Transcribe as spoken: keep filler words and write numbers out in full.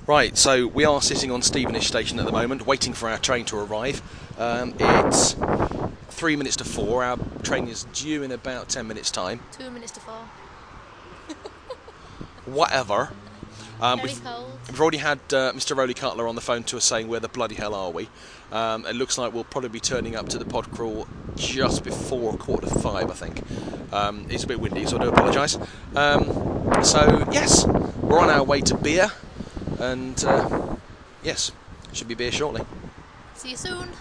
Right, so we are sitting on Stevenage Station at the moment, waiting for our train to arrive. Um, it's three minutes to four. Our train is due in about ten minutes' time. Two minutes to four. Whatever. Um, Very we've, cold. we've already had uh, Mister Rowley Cutler on the phone to us saying, where the bloody hell are we? Um, it looks like we'll probably be turning up to the pod crawl just before quarter to five, I think. Um, it's a bit windy, so I do apologise. Um, so, yes, we're on our way to beer. And, uh, yes, should be beer shortly. See you soon.